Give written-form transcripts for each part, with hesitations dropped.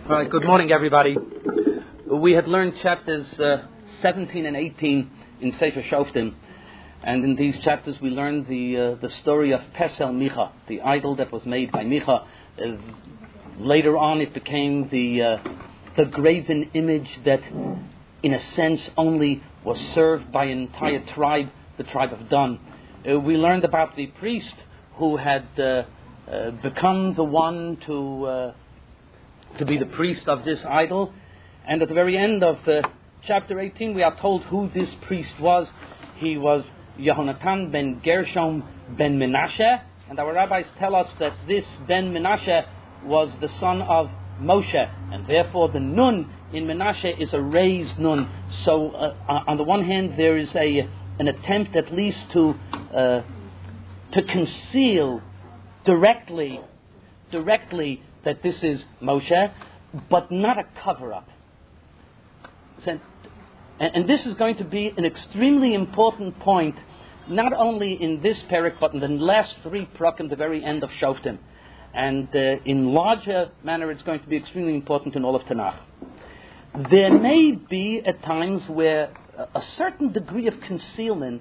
All right, good morning, everybody. We had learned chapters 17 and 18 in Sefer Shoftim, and in these chapters we learned the story of Pesel Micha, the idol that was made by Micha. Later on it became the graven image that, in a sense, only was served by an entire tribe, the tribe of Dan. We learned about the priest who had become the one to be the priest of this idol. And at the very end of chapter 18, we are told who this priest was. He was Yehonatan ben Gershom ben Menashe. And our rabbis tell us that this ben Menashe was the son of Moshe. And therefore the nun in Menashe is a raised nun. So on the one hand, there is an attempt at least to conceal directly that this is Moshe, but not a cover-up. And this is going to be an extremely important point, not only in this parak, but in the last three prakim, the very end of Shoftim. And in larger manner, it's going to be extremely important in all of Tanakh. There may be at times where a certain degree of concealment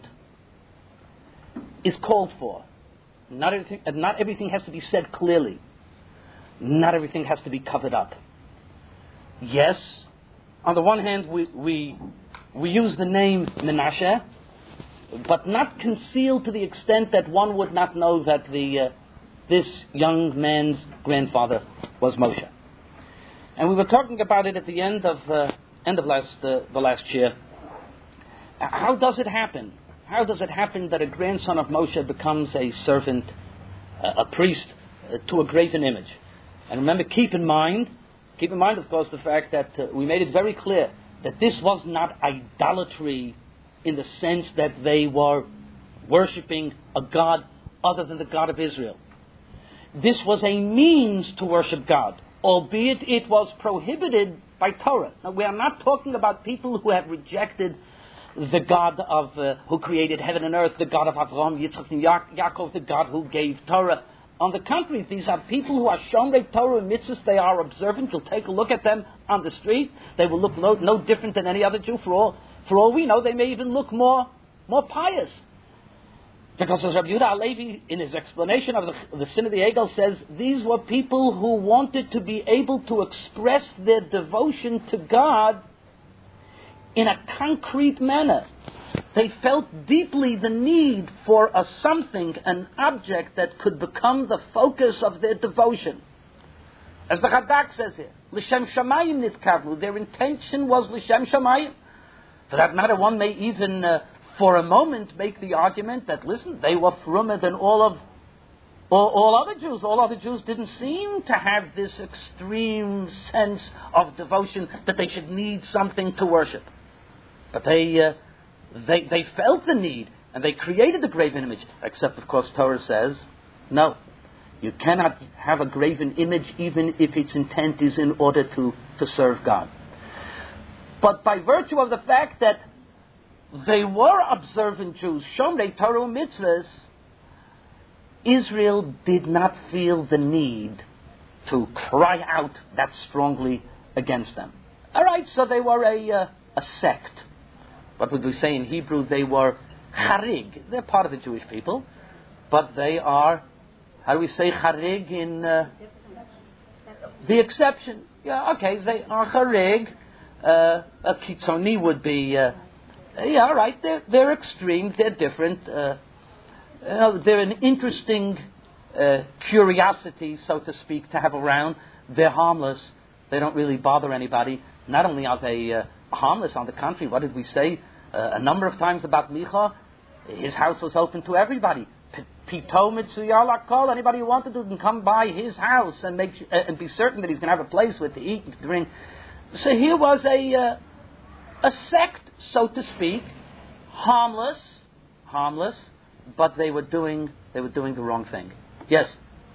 is called for. Not everything has to be said clearly. Not everything has to be covered up. Yes, on the one hand, we use the name Menashe, but not concealed to the extent that one would not know that this young man's grandfather was Moshe. And we were talking about it at the end of the last year. How does it happen? How does it happen that a grandson of Moshe becomes a servant, a priest, to a graven image? And remember, keep in mind, of course, the fact that we made it very clear that this was not idolatry in the sense that they were worshipping a God other than the God of Israel. This was a means to worship God, albeit it was prohibited by Torah. Now, we are not talking about people who have rejected the God of who created heaven and earth, the God of Avraham, Yitzchak, and Yaakov, the God who gave Torah. On the contrary, these are people who are Shomrei Torah and mitzvahs. They are observant. You'll take a look at them on the street. They will look no different than any other Jew. For all we know, they may even look more pious. Because as Rabbi Yehuda Halevi, in his explanation of the sin of the Egel, says, these were people who wanted to be able to express their devotion to God in a concrete manner. They felt deeply the need for an object that could become the focus of their devotion. As the Radak says here, L'shem Shamayim nitkavnu, their intention was L'shem Shamayim. For that matter, one may even, for a moment, make the argument that, listen, they were frummer than all other Jews. All other Jews didn't seem to have this extreme sense of devotion that they should need something to worship. But they felt the need, and they created the graven image. Except, of course, Torah says, no, you cannot have a graven image even if its intent is in order to serve God. But by virtue of the fact that they were observant Jews, Shomrei Torah mitzvahs, Israel did not feel the need to cry out that strongly against them. All right, so they were a sect. What would we say in Hebrew? They were charig. They're part of the Jewish people, but they are, how do we say charig in the exception? Yeah, okay, they are charig. A kitzoni would be, all right, they're extreme, they're different. They're an interesting curiosity, so to speak, to have around. They're harmless. They don't really bother anybody. Not only are they harmless, on the contrary, what did we say a number of times about Micha? His house was open to everybody. Pito mitzuyah lakol. Anybody who wanted to can come by his house and be certain that he's going to have a place with to eat and to drink. So here was a sect, so to speak, harmless, but they were doing the wrong thing. Yes.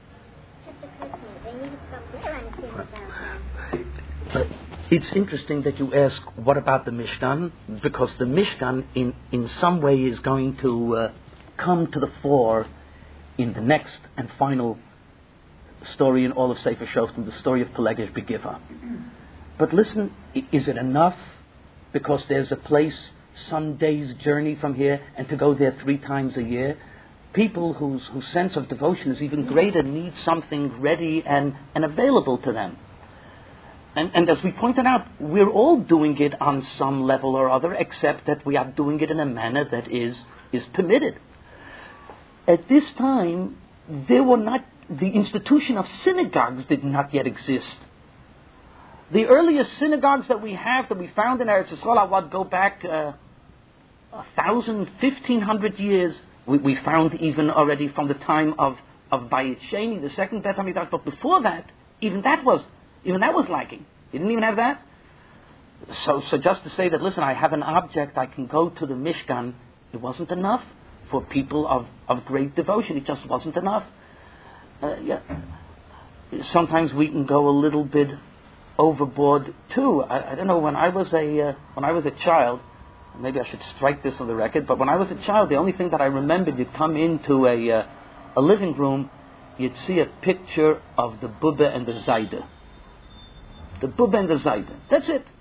It's interesting that you ask, what about the Mishkan? Because the Mishkan, in some way, is going to come to the fore in the next and final story in all of Sefer Shoftim, the story of Pelegesh Begiva. But listen, is it enough because there's a place some days journey from here and to go there 3 times a year? People whose sense of devotion is even greater need something ready and available to them. And as we pointed out, we're all doing it on some level or other, except that we are doing it in a manner that is permitted. At this time, the institution of synagogues did not yet exist. The earliest synagogues that we found in Eretz Yisrael, go back 1,000, 1,500 years. We found even already from the time of Bayit Sheni, the second Beit HaMikdash. But before that, even that was lacking. You didn't even have that. So just to say that, listen, I have an object, I can go to the Mishkan, it wasn't enough for people of great devotion. It just wasn't enough. Sometimes we can go a little bit overboard too. I don't know. When I was a child, maybe I should strike this on the record. But when I was a child, the only thing that I remembered, you'd come into a living room, you'd see a picture of the Bubba and the Zayda. The Bubba and the Zayda. That's it.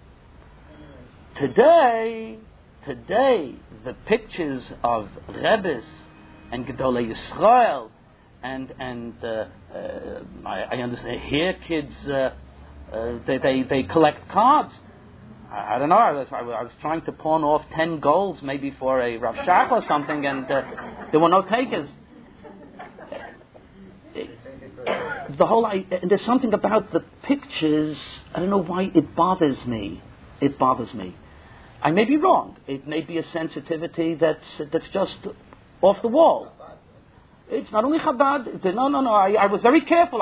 Today, the pictures of Rebbes and Gedolei Yisrael and I understand here kids they collect cards. I don't know. I was trying to pawn off 10 goals maybe for a Rav Shach or something, and there were no takers. And there's something about the pictures. I don't know why it bothers me. It bothers me. I may be wrong. It may be a sensitivity that's just off the wall. It's not only Chabad. No. I was very careful.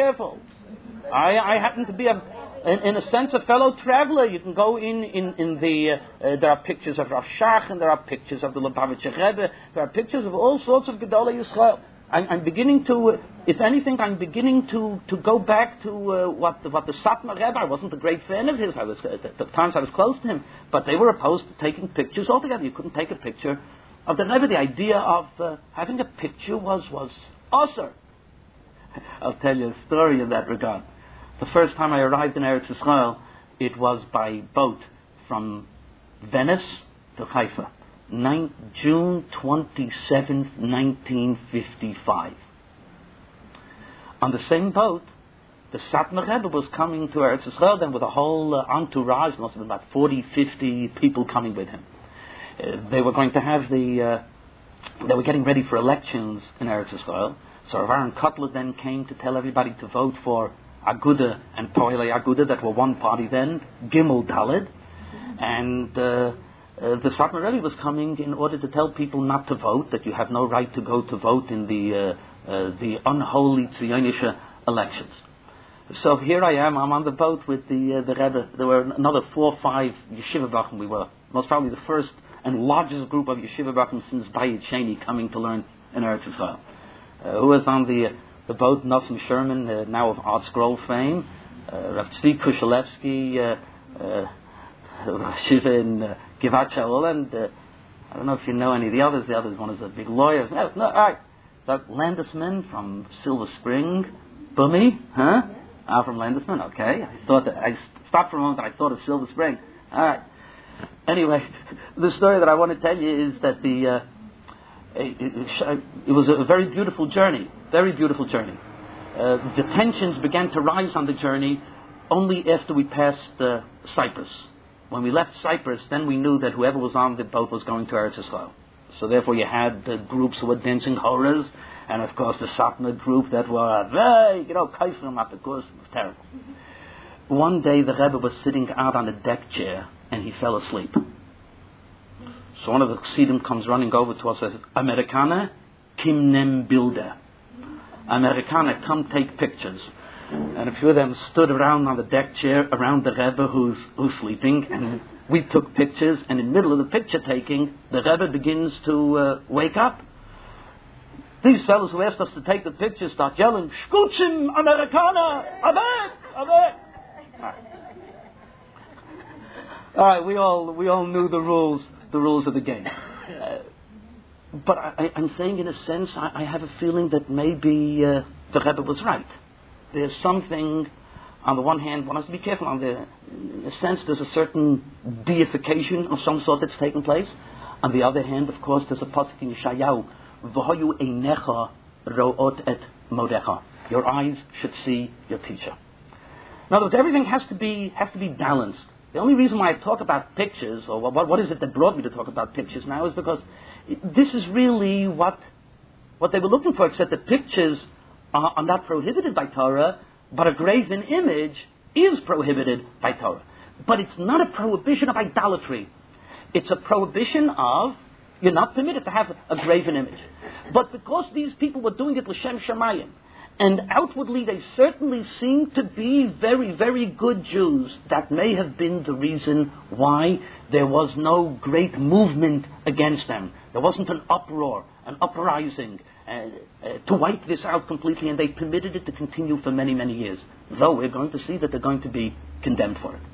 I happen to be in a sense a fellow traveler. You can go in the there are pictures of Rav Shach and there are pictures of the Lubavitcher Rebbe. There are pictures of all sorts of Gedolei Yisrael. I'm beginning to, if anything, I'm beginning to go back to what the Satmar Rebbe. I wasn't a great fan of his. At the times I was close to him, but they were opposed to taking pictures altogether. You couldn't take a picture of the Rebbe. The idea of having a picture was awesome. I'll tell you a story in that regard. The first time I arrived in Eretz Yisrael, it was by boat from Venice to Haifa. June 27th, 1955. On the same boat, the Satmar Rebbe was coming to Eretz Yisrael, then with a whole entourage, must have been about 40, 50 people coming with him. They were going to have they were getting ready for elections in Eretz Yisrael. So Rav Aaron Kotler then came to tell everybody to vote for Aguda and Poile Aguda, that were one party then, Gimel Daled, and the Satmar Rebbe was coming in order to tell people not to vote, that you have no right to go to vote in the unholy Zionische elections. So here I am, I'm on the boat with the Rebbe. There were another 4 or 5 yeshiva bachim. We were most probably the first and largest group of yeshiva bachim since Bayit Sheni coming to learn in Eretz Yisrael. Who was on the boat? Nosson Sherman, now of Art Scroll fame, Rav Tzvi Kushelevsky, Shiva in Givat Shaul, and I don't know if you know any of the others. The others, one is a big lawyer. No, all right. Doug Landesman from Silver Spring. Bummy, huh? From Landesman, okay. I stopped for a moment and I thought of Silver Spring. All right. Anyway, the story that I want to tell you is that it was a very beautiful journey. Very beautiful journey. The tensions began to rise on the journey only after we passed Cyprus. When we left Cyprus, then we knew that whoever was on the boat was going to Eretz Yisrael. So therefore you had groups who were dancing horas, and of course the Satmar group that were very, kaifrim at the course. It was terrible. One day the Rebbe was sitting out on a deck chair, and he fell asleep. So one of the Chassidim comes running over to us and says, Amerikaner, kim nem bilder. Amerikaner, come take pictures. And a few of them stood around on the deck chair around the Rebbe who's sleeping, and we took pictures, and in the middle of the picture taking, the Rebbe begins to wake up. These fellows who asked us to take the pictures start yelling, Shkuchim, Amerikaner, Avek! All right, we all knew the rules of the game. But I'm saying, in a sense, I have a feeling that maybe the Rebbe was right. there's something, on the one hand, one has to be careful. In a sense, there's a certain deification of some sort that's taking place. On the other hand, of course, there's a pasuk in Yeshayahu, V'hoyu einecha ro'ot et modecha. Your eyes should see your teacher. In other words, everything has to be balanced. The only reason why I talk about pictures, or what is it that brought me to talk about pictures now, is because this is really what they were looking for, except that pictures are not prohibited by Torah, but a graven image is prohibited by Torah. But it's not a prohibition of idolatry. It's a prohibition of, you're not permitted to have a graven image. But because these people were doing it l'shem shamayim, and outwardly they certainly seem to be very, very good Jews, that may have been the reason why there was no great movement against them. There wasn't an uproar, an uprising to wipe this out completely, and they permitted it to continue for many, many years. Though we're going to see that they're going to be condemned for it.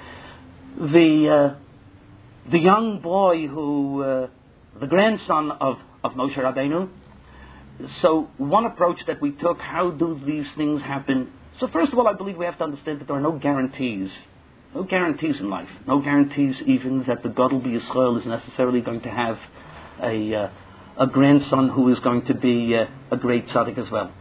The young boy who, the grandson of Moshe Rabbeinu. So one approach that we took, how do these things happen? So first of all, I believe we have to understand that there are no guarantees. No guarantees in life. No guarantees even that the Gadol B'Yisrael is necessarily going to have a grandson who is going to be a great tzaddik as well.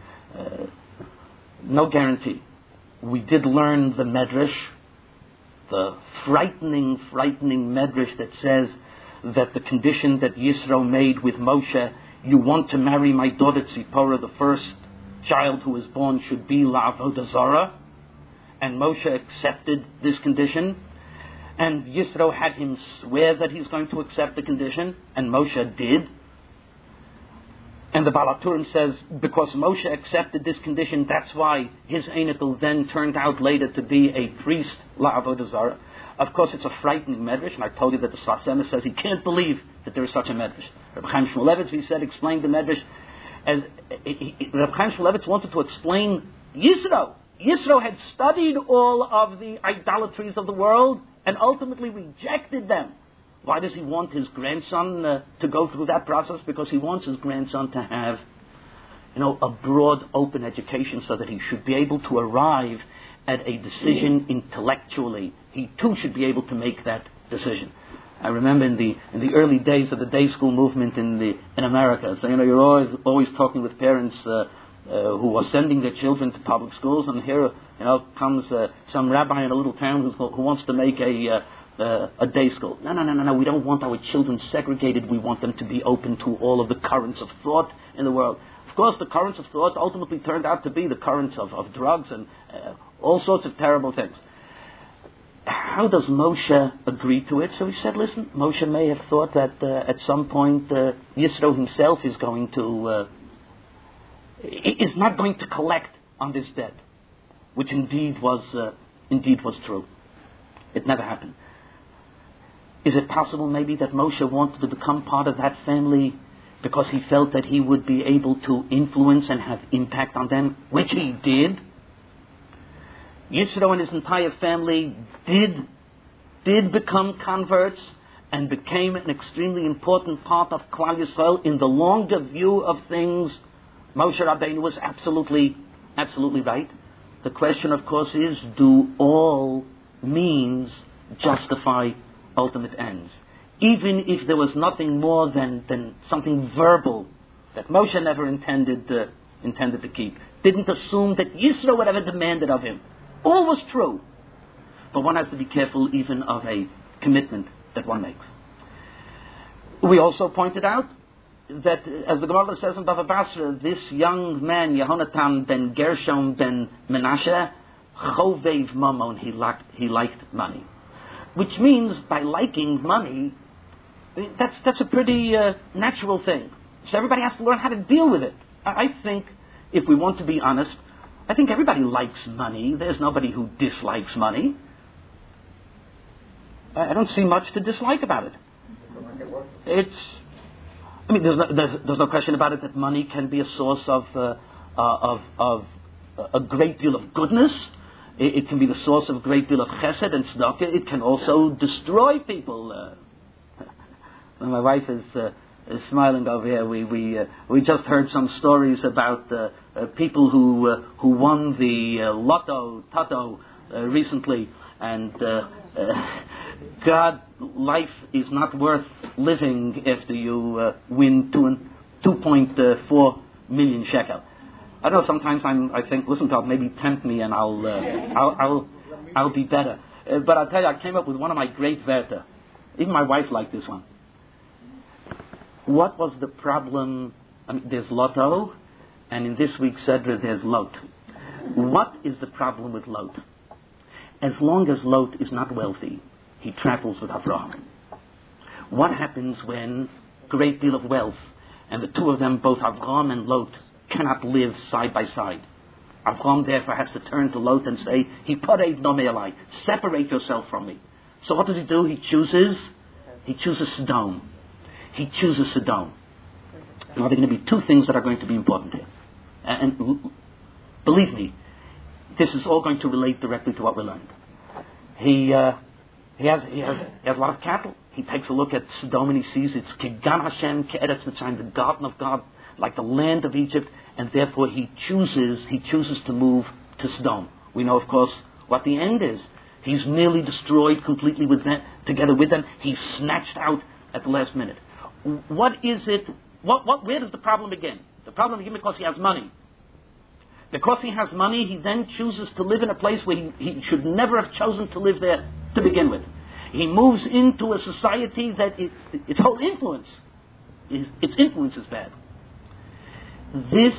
No guarantee. We did learn the Medrash, the frightening Medrash that says that the condition that Yisro made with Moshe, you want to marry my daughter Tzipora, the first child who is born should be La'avodah Zarah. And Moshe accepted this condition. And Yisro had him swear that he's going to accept the condition. And Moshe did. And the Baal HaTurim says, because Moshe accepted this condition, that's why his Einitel then turned out later to be a priest, La'avodah Zarah. Of course, it's a frightening medrash, and I told you that the Sfas Emes says he can't believe that there is such a medrash. Reb Chaim Shmulevitz, he said, explained the medrash, as Reb Chaim Shmulevitz wanted to explain Yisro. Yisro had studied all of the idolatries of the world and ultimately rejected them. Why does he want his grandson to go through that process? Because he wants his grandson to have, a broad, open education so that he should be able to arrive at a decision intellectually. He too should be able to make that decision. I remember in the early days of the day school movement in America. So you're always talking with parents who are sending their children to public schools, and here comes some rabbi in a little town who wants to make a day school. No. We don't want our children segregated. We want them to be open to all of the currents of thought in the world. Of course, the currents of thought ultimately turned out to be the currents of drugs and all sorts of terrible things. How does Moshe agree to it? So he said, listen, Moshe may have thought that at some point Yisro himself is not going to collect on this debt, which indeed was true. It never happened. Is it possible maybe that Moshe wanted to become part of that family because he felt that he would be able to influence and have impact on them, which he did? Yisro and his entire family did become converts and became an extremely important part of Klal Yisrael. In the longer view of things, Moshe Rabbeinu was absolutely right. The question, of course, is, do all means justify ultimate ends? Even if there was nothing more than something verbal that Moshe never intended to keep, didn't assume that Yisro would ever demand it of him. All was true. But one has to be careful even of a commitment that one makes. We also pointed out that, as the Gemara says in Bava Basra, this young man, Yehonatan ben Gershom ben Menashe, chovev mamon, he liked money. Which means, by liking money, that's a pretty natural thing. So everybody has to learn how to deal with it. I think, if we want to be honest, I think everybody likes money. There's nobody who dislikes money. I don't see much to dislike about it. There's no question about it that money can be a source of a great deal of goodness. It can be the source of a great deal of chesed and tzedakah. It can also destroy people. My wife is smiling over here. We just heard some stories about people who won the Lotto Toto recently, and God, life is not worth living after you win 2.4 million shekel. I don't know. Sometimes I think, listen, God, maybe tempt me, and I'll be better. But I'll tell you, I came up with one of my great Werte. Even my wife liked this one. What was the problem? I mean, there's Lotto, and in this week's Sedra there's Lot. What is the problem with Lot? As long as Lot is not wealthy, he travels with Avraham. What happens when a great deal of wealth, and the two of them, both Avraham and Lot, cannot live side by side? Avraham therefore has to turn to Lot and say, Hiparei no me'alai, separate yourself from me. So what does he do? He chooses Sodom. He chooses Sodom. Now there are going to be two things that are going to be important here. And believe me, this is all going to relate directly to what we learned. He has a lot of cattle. He takes a look at Sodom and he sees it's Kegan Hashem, Ke'eretz Mitzrayim, the garden of God, like the land of Egypt, and therefore he chooses to move to Sodom. We know, of course, what the end is. He's nearly destroyed completely together with them. He's snatched out at the last minute. What is it? Where does the problem begin? The problem begins because he has money. Because he has money, he then chooses to live in a place where he should never have chosen to live there to begin with. He moves into a society that its whole influence, its influence is bad. This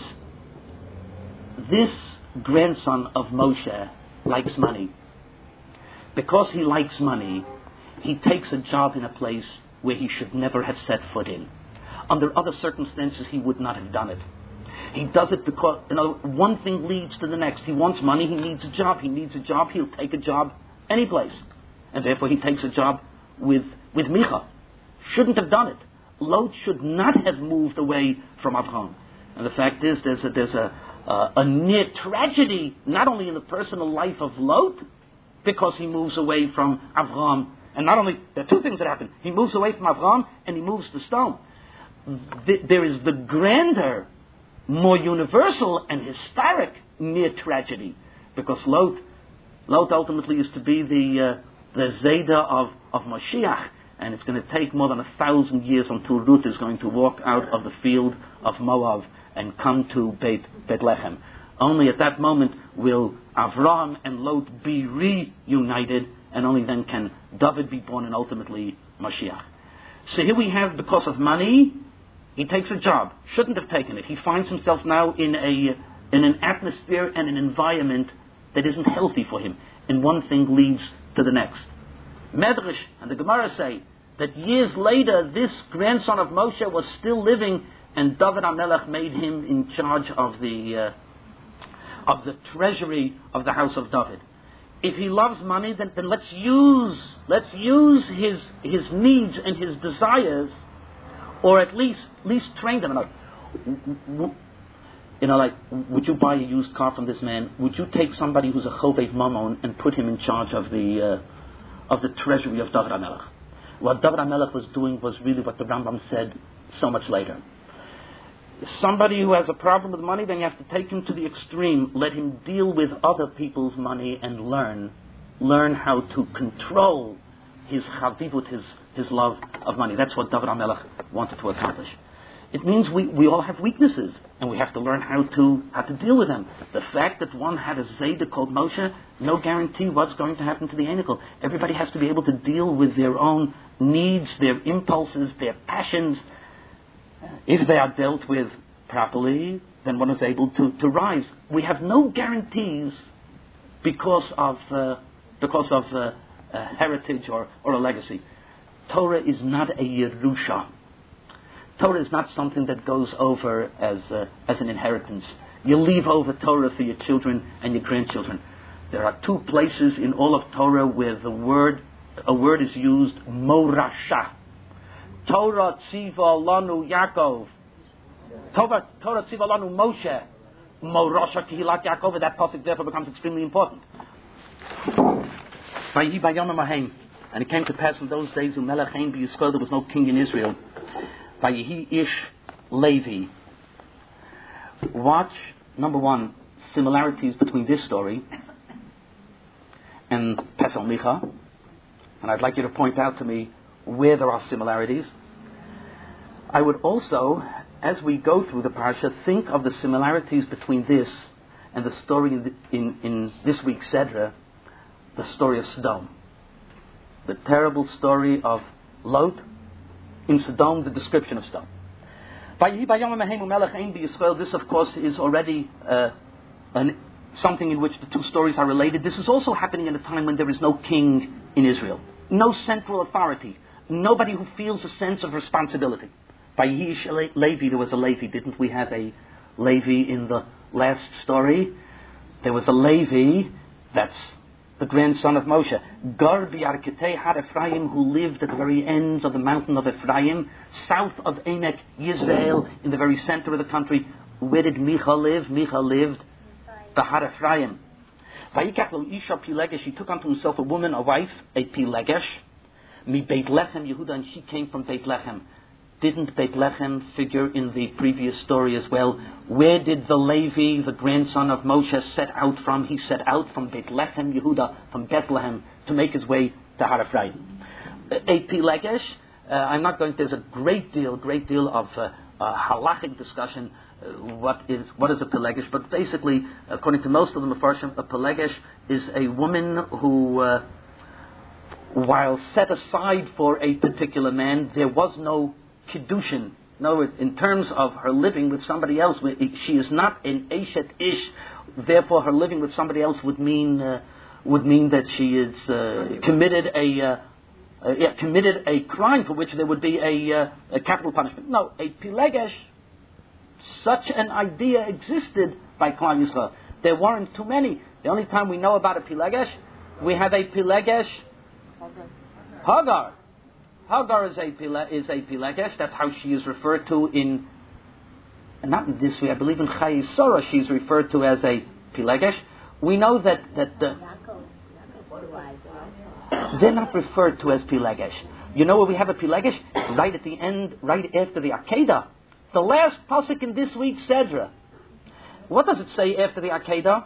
grandson of Moshe likes money. Because he likes money, he takes a job in a place where he should never have set foot in. Under other circumstances, he would not have done it. He does it because, one thing leads to the next. He wants money, he needs a job. He needs a job, he'll take a job any place. And therefore he takes a job with Micha. Shouldn't have done it. Lot should not have moved away from Avraham. And the fact is, there's a near tragedy, not only in the personal life of Lot, because he moves away from Avraham. And not only, there are two things that happen. He moves away from Avraham and he moves to Sodom. There is the grander, more universal and historic near tragedy, because Lot ultimately is to be the Zayda of Mashiach, and it's going to take more than 1,000 years until Ruth is going to walk out of the field of Moab and come to Bethlehem. Only at that moment will Avraham and Lot be reunited, and only then can David be born and ultimately Mashiach. So here we have, because of money, he takes a job. Shouldn't have taken it. He finds himself now in an atmosphere and an environment that isn't healthy for him. And one thing leads to the next. Medrash and the Gemara say that years later, this grandson of Moshe was still living, and David HaMelech made him in charge of the treasury of the house of David. If he loves money, then let's use his needs and his desires, or at least train them. Would you buy a used car from this man? Would you take somebody who's a Chovei Mammon and put him in charge of the treasury of David HaMelech? What David HaMelech was doing was really what the Rambam said so much later. Somebody who has a problem with money, then you have to take him to the extreme. Let him deal with other people's money and learn how to control his chavivut, his love of money. That's what David HaMelech wanted to accomplish. It means we all have weaknesses, and we have to learn how to deal with them. The fact that one had a Zayda called Moshe, no guarantee what's going to happen to the Anikel. Everybody has to be able to deal with their own needs, their impulses, their passions. If they are dealt with properly, then one is able to rise. We have no guarantees because of heritage or a legacy. Torah is not a Yerusha. Torah is not something that goes over as an inheritance. You leave over Torah for your children and your grandchildren. There are two places in all of Torah where a word is used, morasha. Torah tziva lanu Yaakov. Torah tziva lanu Moshe. Morasha kihilat Yaakov. That pasuk therefore becomes extremely important. And it came to pass in those days, Melech Haim b'Yisrael, there was no king in Israel. Vayihi Ish Levi. Watch number one, similarities between this story and Pesel Micha, and I'd like you to point out to me where there are similarities. I would also, as we go through the parsha, think of the similarities between this and the story in this week's Sedra, the story of Sodom. The terrible story of Lot in Sodom, the description of Sodom. This, of course, is already something in which the two stories are related. This is also happening at a time when there is no king in Israel, no central authority, nobody who feels a sense of responsibility. By Yehish Levi, there was a Levi. Didn't we have a Levi in the last story? There was a Levi, that's the grandson of Moshe. Gar B'Yarketei had Ephraim, who lived at the very ends of the mountain of Ephraim, south of Emek Yisrael, in the very center of the country. Where did Micha live? Micha lived Bahar Ephraim. Vayikach lo Isha Pilegesh, he took unto himself a woman, a wife, a Pilegesh, mi Beit Lechem Yehuda, and she came from Beit Lechem. Didn't Beit Lechem figure in the previous story as well? Where did the Levi, the grandson of Moshe, set out from? He set out from Beit Lechem Yehuda, from Bethlehem, to make his way to Har Ephraim. A Pilegesh, I'm not going to, there's a great deal of halachic discussion. What is a Pilegesh? But basically, according to most of the Mefarshim, a Pilegesh is a woman who, while set aside for a particular man, there was no Kiddushin. No, in terms of her living with somebody else, she is not an Eshet Ish. Therefore, her living with somebody else would mean that she is committed a crime for which there would be a capital punishment. No, a Pilegesh, such an idea existed by Klal Yisrael. There weren't too many. The only time we know about a Pilegesh, we have a Pilegesh Hagar. Hagar is a Pilegesh. That's how she is referred to in, not in this way, I believe in Chayei Sarah she's referred to as a Pilegesh. We know that they're not referred to as Pilegesh. You know where we have a Pilegesh? Right at the end, right after the Akedah. The last pasuk in this week's Sedra. What does it say after the Akedah?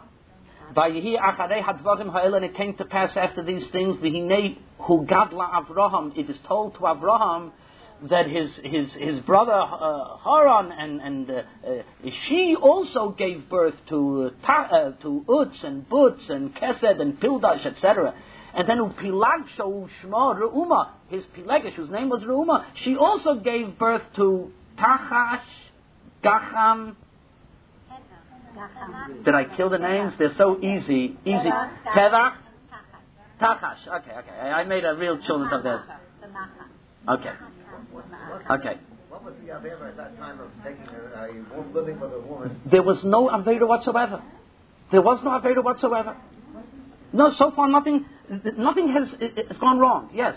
And it came to pass after these things, who gadla Avraham, it is told to Avraham that his brother Haran and she also gave birth to Utz and Butz and Kesed and Pildash, etc. And then Upilagsha Ushma Reuma, his Pilegesh, whose name was Reuma, she also gave birth to Tachash, Gacham. Did I kill the names? They're so easy. Tevach? Tachash. Okay. I made a real children of that. Okay. What was the Avera at that time of taking living with a woman? There was no Avera whatsoever. No, so far nothing has gone wrong. Yes.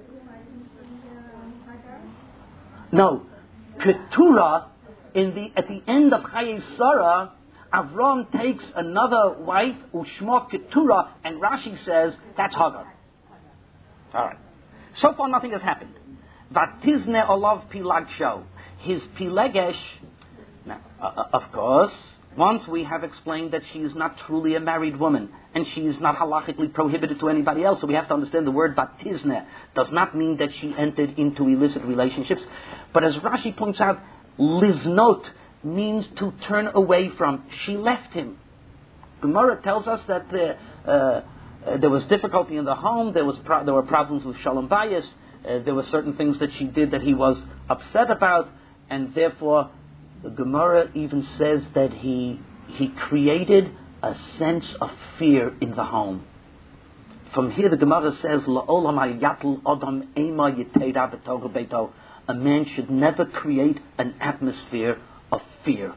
No. Keturah, at the end of Chayei Sarah, Avram takes another wife, Ushma Keturah, and Rashi says that's Hagar. All right. So far, nothing has happened. Vatizne olav pilagsho, his Pilegesh. Now, of course, once we have explained that she is not truly a married woman, and she is not halachically prohibited to anybody else, so we have to understand the word Vatizne does not mean that she entered into illicit relationships. But as Rashi points out, liznot means to turn away from. She left him. Gemara tells us that there was difficulty in the home. There were problems with Shalom Bayis. There were certain things that she did that he was upset about, and therefore the Gemara even says that he created a sense of fear in the home. From here, the Gemara says, "La'olam hayatul adam ema yiteira b'tohu beito." A man should never create an atmosphere of fear.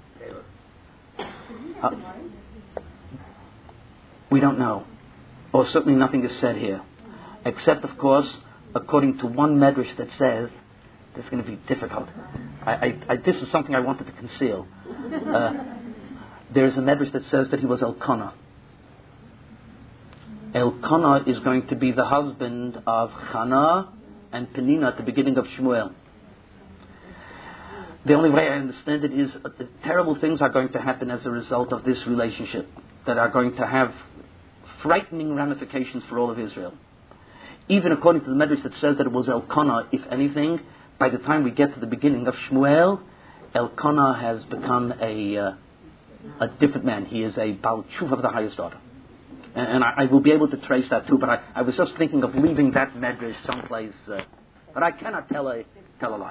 We don't know, or certainly nothing is said here, except, of course, according to one medrash that says it's going to be difficult. This is something I wanted to conceal. There is a medrash that says that he was Elkanah. Elkanah is going to be the husband of Hannah and Penina at the beginning of Shmuel. The only way I understand it is terrible things are going to happen as a result of this relationship that are going to have frightening ramifications for all of Israel. Even according to the Medrash that says that it was Elkanah, if anything, by the time we get to the beginning of Shmuel, Elkanah has become a different man. He is a Baal Tshuva of the highest order. And I will be able to trace that too, but I was just thinking of leaving that Medrash someplace, but I cannot tell a lie.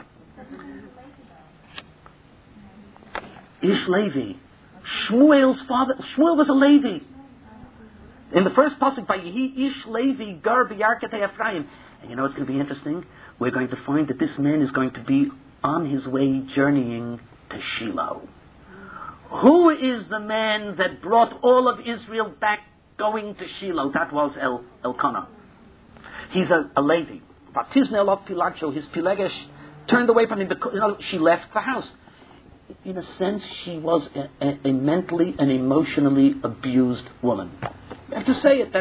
Ish Levi. Shmuel's father, Shmuel was a Levi. In the first pasuk, by Yehi Ish Levi Gar B'Yarketei Ephraim. And you know what's going to be interesting? We're going to find that this man is going to be on his way journeying to Shiloh. Who is the man that brought all of Israel back going to Shiloh? That was Elkanah. He's a Levi. Batizne of Pilagsho, his Pilegesh turned away from him because she left the house. In a sense, she was a mentally and emotionally abused woman. You have to say it.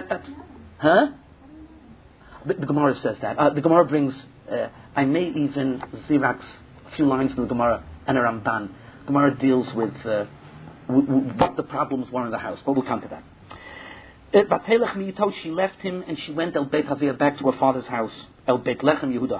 The Gemara says that. The Gemara brings, I may even Xerox a few lines from the Gemara and a Ramban. The Gemara deals with what the problems were in the house, but we'll come to that. She left him and she went El Beit Havia back to her father's house, El Beit Lechem Yehuda.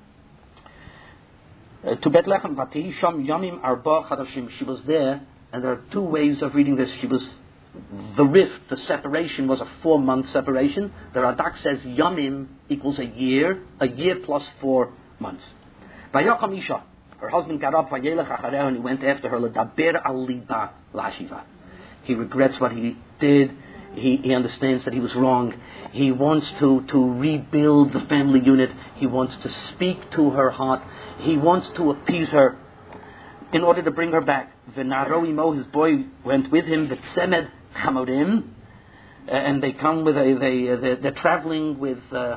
To Beit Lechem, Vatihi Sham Yamim Arba Chadashim. She was there, and there are two ways of reading this. The rift, the separation was a 4-month separation. The Radak says Yamim equals a year plus 4 months. Vayakam Isha, her husband got up, Vayelech Achareha, and he went after her, L'daber al liba lashiva. He regrets what he did. He understands that he was wrong. He wants to rebuild the family unit. He wants to speak to her heart. He wants to appease her in order to bring her back. V'naro imo, his boy, went with him. V'tzemed chamorim, and they come with they're traveling with a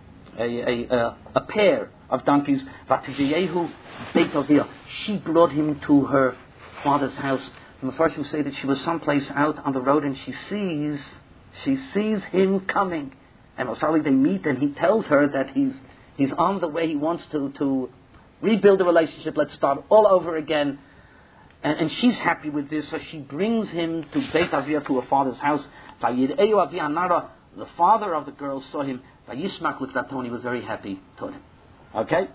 pair of donkeys. V'tiviyehu beit avia. She brought him to her father's house. And the first will say that she was someplace out on the road and she sees him coming. And most probably they meet and he tells her that he's on the way. He wants to rebuild the relationship. Let's start all over again. And she's happy with this, so she brings him to Beit Avia, to her father's house. The father of the girl saw him. Vayishmak with that tone, he was very happy to him. Okay?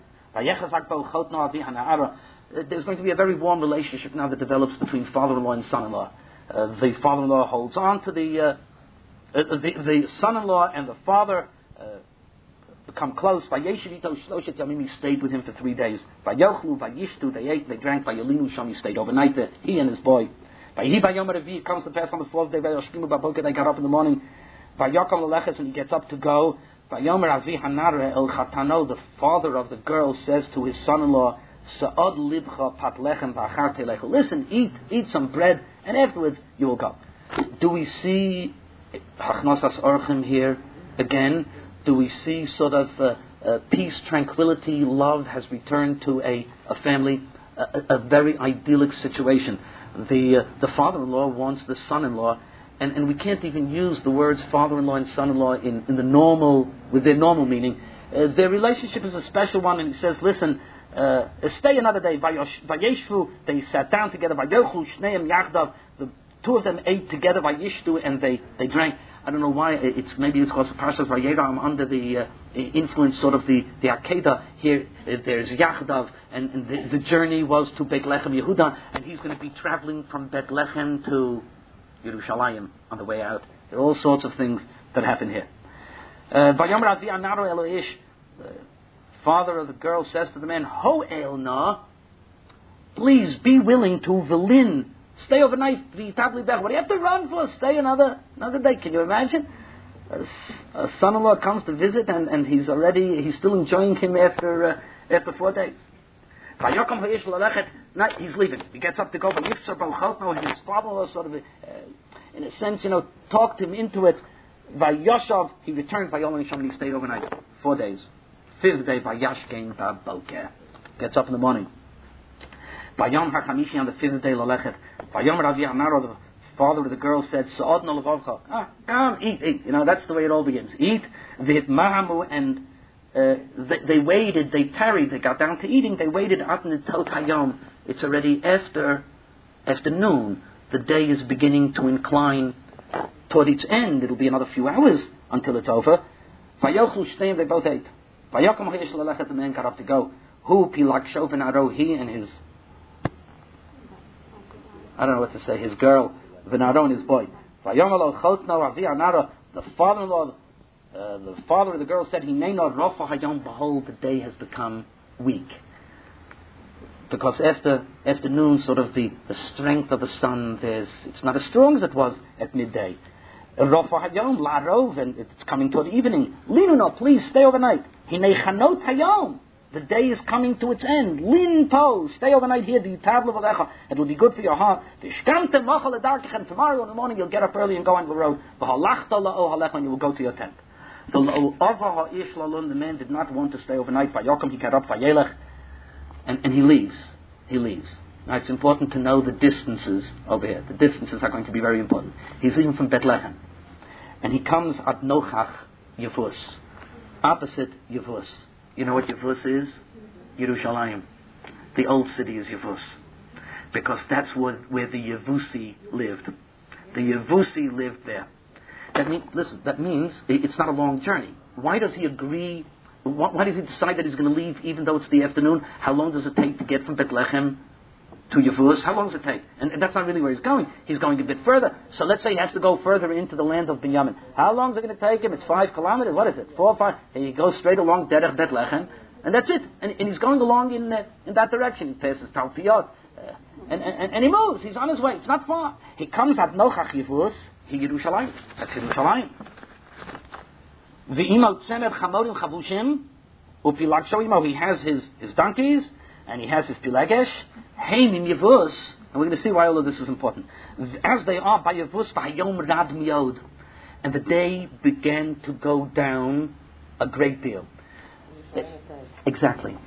There's going to be a very warm relationship now that develops between father-in-law and son-in-law. The father-in-law holds on to the son-in-law, and the father become close. He stayed with him for 3 days. They ate, they drank. He stayed overnight there, he and his boy. It comes to pass on the 4th day. They got up in the morning. And he gets up to go. The father of the girl says to his son-in-law, listen, eat some bread, and afterwards you will go. Do we see hachnasas orchim here again? Do we see sort of peace, tranquility, love has returned to a family, a very idyllic situation? The father-in-law wants the son-in-law, and we can't even use the words father-in-law and son-in-law in the normal, with their normal meaning. Their relationship is a special one, and he says, listen, stay another day. Vayeshvu, they sat down together. Vayochu shneim yachdav, the two of them ate together. Vayishtu, and they drank. I don't know why. Maybe it's because the Parshas Vayera. I'm under the influence, sort of the Akedah here. There's Yachdav, and the journey was to Beit Lechem Yehuda, and he's going to be traveling from Beit Lechem to Yerushalayim on the way out. There are all sorts of things that happen here. Vayomer Avi Anaro Eloish. Father of the girl says to the man, Ho Elna, please be willing to velin. Stay overnight. What do you have to run for? Stay another day. Can you imagine? A son-in-law comes to visit and he's still enjoying him after 4 days. He's leaving. He gets up to go, and his father-in-law sort of, in a sense, talked him into it. Vayoshav, he returned. He stayed overnight. 4 days. 5th day, Vayashkein Baboker. Gets up in the morning. Vayom HaChamishi, on the 5th day, Lalechet. Vayom Ravi Amaro, the father of the girl, said, Sa'od no levavcha. Come, eat. That's the way it all begins. Eat. V'hit mahamu, and they waited, they tarried, they got down to eating, they waited out in the Tot Hayom It's already afternoon. The day is beginning to incline toward its end. It'll be another few hours until it's over. Vayochlu shteim, they both ate. Vayokom hayesh lelechet, the man got up to go. Hu pilak shov v'naro, he and his, I don't know what to say, his girl, v'naro and his boy. Vayomalo chotno avi anaro, the father-in-law, the father of the girl said, Hineno rofa hayom, behold, the day has become weak. Because after noon, sort of the strength of the sun, it's not as strong as it was at midday. Rofa hayom, la rov, and it's coming toward evening. Linuno, please stay overnight. Hinei chanot hayom, the day is coming to its end. Lin to, stay overnight here. The tabla v'lecha, it will be good for your heart. V'shkamte machal edarkechem, tomorrow in the morning you'll get up early and go on the road. V'halachta la'o halecha, and you will go to your tent. The man did not want to stay overnight. Vayokom, he got up, vayelech, and he leaves. Now it's important to know the distances over here. The distances are going to be very important. He's leaving from Bethlehem, and he comes at Nochach Yevus, opposite Yevus. You know what Yevus is? Yerushalayim. The old city is Yevus, because that's where the Yevusi lived. The Yevusi lived there. That means it's not a long journey. Why does he agree? Why does he decide that he's going to leave even though it's the afternoon? How long does it take to get from Bethlehem to Yevus? How long does it take? And that's not really where he's going. He's going a bit further. So let's say he has to go further into the land of Binyamin. How long is it going to take him? It's 5 kilometers. What is it? 4 or 5? And he goes straight along Derech Bethlehem, and that's it. And he's going along in that direction. He passes Talpiot, and he moves. He's on his way. It's not far. He comes at Nochach Yevus. He Yerushalayim. That's Yerushalayim. V'imot tzemed chamorim chavushim upilag shoimo. He has his donkeys and he has his pilagesh. Heim in Yevus, and we're going to see why all of this is important. As they are by Yevus, v'hayom rad miyod, and the day began to go down a great deal. Exactly.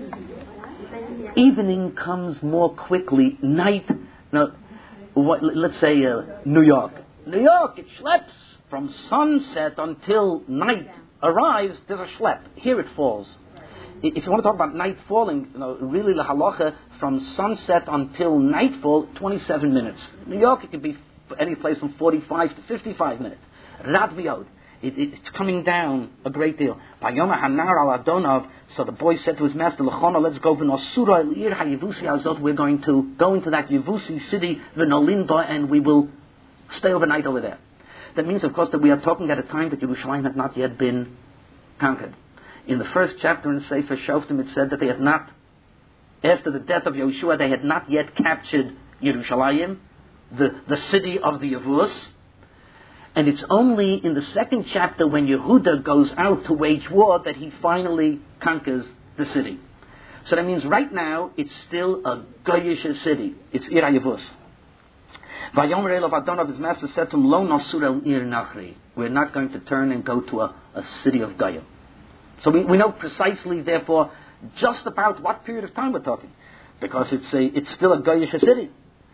Evening comes more quickly. Night. Now, let's say New York. New York, it schleps from sunset until night arrives. There's a schlep. Here it falls. If you want to talk about night falling, really the halacha from sunset until nightfall, 27 minutes. New York, it can be any place from 45 to 55 minutes. Radviod, it's coming down a great deal. Vayoma hanar al Adonov. So the boy said to his master, Lechona, let's go v'nosura el ir haYevusi azot. We're going to go into that Yevusi city v'nolinba, and we will stay overnight over there. That means, of course, that we are talking at a time that Yerushalayim had not yet been conquered. In the first chapter in Sefer Shoftim, it said that they had not, after the death of Yehoshua, they had not yet captured Yerushalayim, the city of the Yevus. And it's only in the second chapter when Yehuda goes out to wage war that he finally conquers the city. So that means right now it's still a Goyish city. It's Ir HaYevus. Vayomer Elav Adonai, his master said to him, Lo nasur el ir nachri. We're not going to turn and go to a city of Goyim. So we know precisely, therefore, just about what period of time we're talking, because it's still a Goyish city.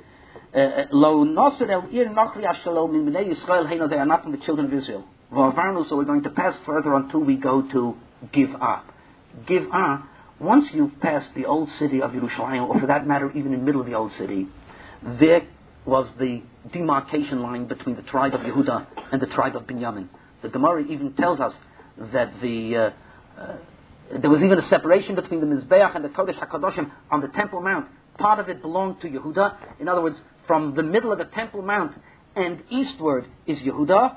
Lo nasur el ir nachri ashalom min bnei Yisrael heino. They are not from the children of Israel. So we're going to pass further until we go to Giv'ah. Giv'ah, once you've passed the old city of Yerushalayim, or for that matter, even in the middle of the old city, there was the demarcation line between the tribe of Yehuda and the tribe of Binyamin. The Gemara even tells us that there was even a separation between the Mizbeach and the Kodesh HaKadoshim on the Temple Mount. Part of it belonged to Yehuda. In other words, from the middle of the Temple Mount and eastward is Yehuda.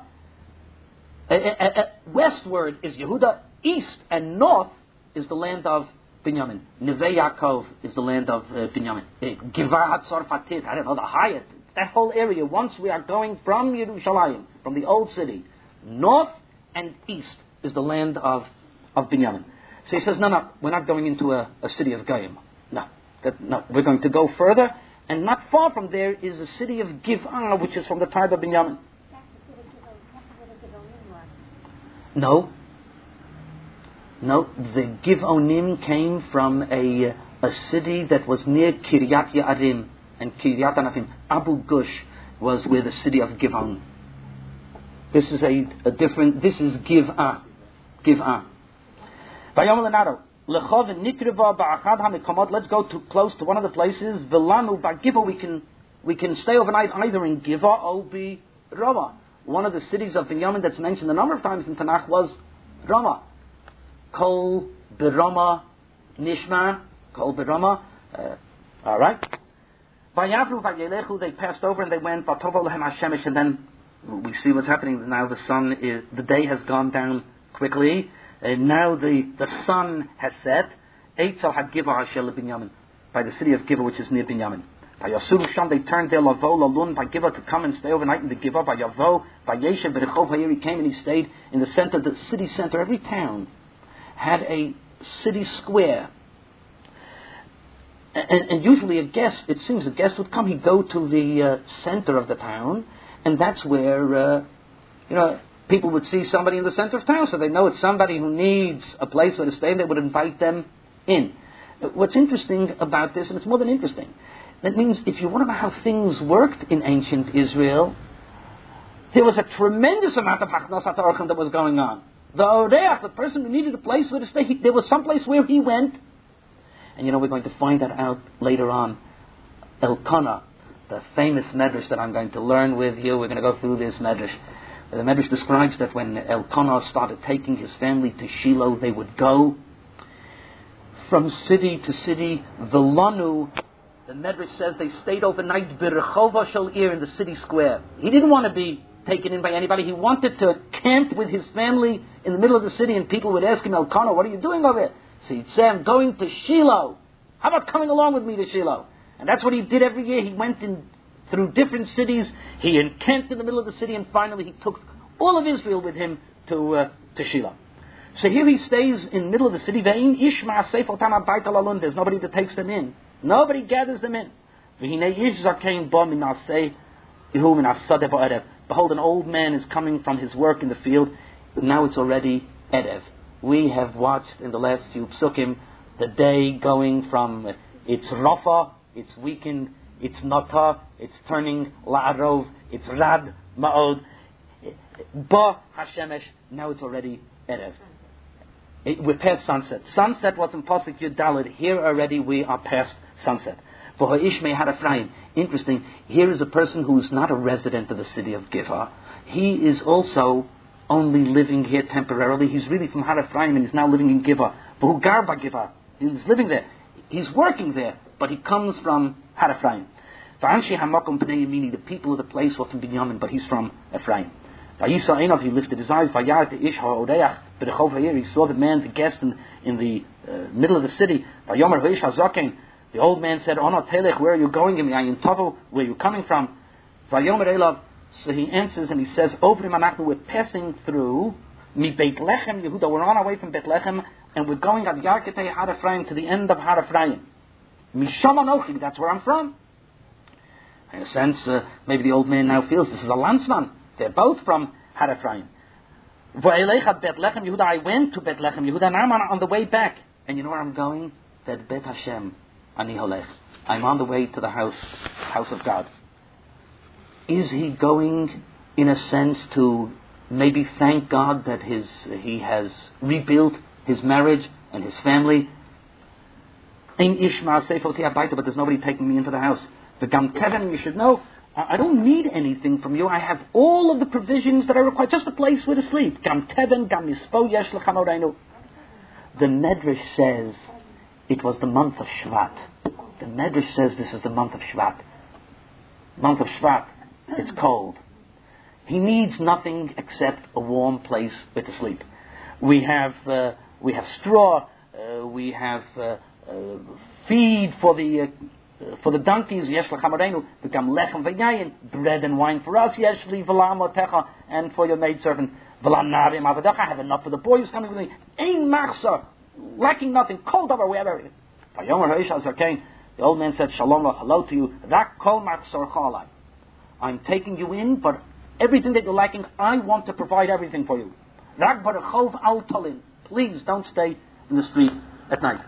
Westward is Yehuda. East and north is the land of Binyamin. Neve Yaakov is the land of Binyamin. Givat Sarfatit, I don't know, the Hayat. That whole area, once we are going from Yerushalayim, from the old city, north and east is the land of Binyamin. So he says, no, we're not going into a city of Goyim. No, we're going to go further, and not far from there is the city of Giv'ah, which is from the tribe of Binyamin. No, the Givonim came from a city that was near Kiryat Ye'arim and Kiryat Anafim. Abu Gush was where the city of Givon. This is this is Giv'ah. Vayom lenaro, Let's go to close to one of the places. Vilanu b'Giva. We can stay overnight either in Giva or be Rama. One of the cities of Binyamin that's mentioned a number of times in Tanakh was Rama. Kol Berama Nishma. Kol Berama. All right. Vayavru vayelechu. They passed over and they went. Vatovo lehem Hashemish. And then we see what's happening now. The day has gone down quickly. And now the sun has set. Eitzel had Giva Hashel Binyamin, by the city of Giva, which is near Binyamin. By Yasuru Sham, they turned there, Lavo, Lalun, by Giva, to come and stay overnight in the Giva. By Yavo, by Yeshev, Berechov Hayir, he came and he stayed in the center, the city center. Every town had a city square. And usually it seems a guest would come, he'd go to the center of the town, and that's where, people would see somebody in the center of town, so they know it's somebody who needs a place where to stay, and they would invite them in. What's interesting about this, and it's more than interesting, that means if you want to know how things worked in ancient Israel, there was a tremendous amount of hachnasat orchim that was going on. The oreach, the person who needed a place where to stay, there was some place where he went. And we're going to find that out later on. Elkanah, the famous medrash that I'm going to learn with you, we're going to go through this medrash. The medrash describes that when Elkanah started taking his family to Shiloh, they would go from city to city. Vilanu, the medrash says they stayed overnight Berechova Shel Ir, in the city square. He didn't want to be taken in by anybody. He wanted to camp with his family in the middle of the city, and people would ask him, Elkanah, what are you doing over here? So he'd say, I'm going to Shiloh. How about coming along with me to Shiloh? And that's what he did every year. He went through different cities. He encamped in the middle of the city, and finally he took all of Israel with him to Shiloh. So here he stays in the middle of the city. There's nobody that takes them in. Nobody gathers them in. Behold, an old man is coming from his work in the field. Now it's already Erev. We have watched in the last few psukim the day going from it's Rafa, it's weakened, it's Nata, it's turning La'arov, it's Rad, Ma'od, Ba Hashemesh, now it's already Erev. We're past sunset. Sunset was in Pasuk Yud Daled. Here already we are past sunset. For Ha'ishmei Har Ephraim. Interesting, here is a person who is not a resident of the city of Giva. He is also only living here temporarily. He's really from Har Ephraim and he's now living in Giva. V'hu gar b'Giva. He's living there. He's working there, but he comes from Har Ephraim. V'anshi hamakom b'nei Yemini, the people of the place were from Binyamin, but he's from Ephraim. V'yisa Einav, he lifted his eyes. V'yar te'ish ha'oreach b'rechov ha'ir. He saw the man, the guest in the middle of the city. V'yomer v'ish ha'zaken. The old man said, Ono telech, where are you going? Where are you coming from? V'yomer Elav. So he answers and he says, Over in Manachnu, we're passing through Mi Beit Lechem Yehuda. We're on our way from Beit Lechem and we're going at Yarketei Har Ephraim to the end of Har Ephraim. Misham Anochi, that's where I'm from. In a sense, maybe the old man now feels this is a landsman. They're both from Har Ephraim. V'elecha Bet Lechem Yehuda. I went to Bet Lechem Yehuda. Now I'm on the way back. And you know where I'm going? Bet Bet Hashem Ani Holech. I'm on the way to the house of God. Is he going, in a sense, to maybe thank God that he has rebuilt his marriage and his family? Ein Ishma Seifoti Abaita, but there's nobody taking me into the house. The Gam Teven, you should know, I don't need anything from you. I have all of the provisions that I require, just a place where to sleep. Gam Teven, Gam Mispo Yesh L'Chamoreinu. The Medrash says it was the month of Shvat. The Medrash says this is the month of Shvat. Month of Shvat. It's cold. He needs nothing except a warm place where to sleep. We have straw. We have feed for the donkeys. Yesh l'chamoreinu become lechem v'yayin, bread and wine for us. Yesh li v'la motecha, and for your maidservant v'la narim avadecha. I have enough for the boy who's coming with me. Ein machzor, lacking nothing. Cold over wherever. Vayomer ha'isha zarkein. The old man said, Shalom, hello to you. Rak kol machzor chalai. I'm taking you in, but everything that you're lacking, I want to provide everything for you. Rak barachov al tolin. Please don't stay in the street at night.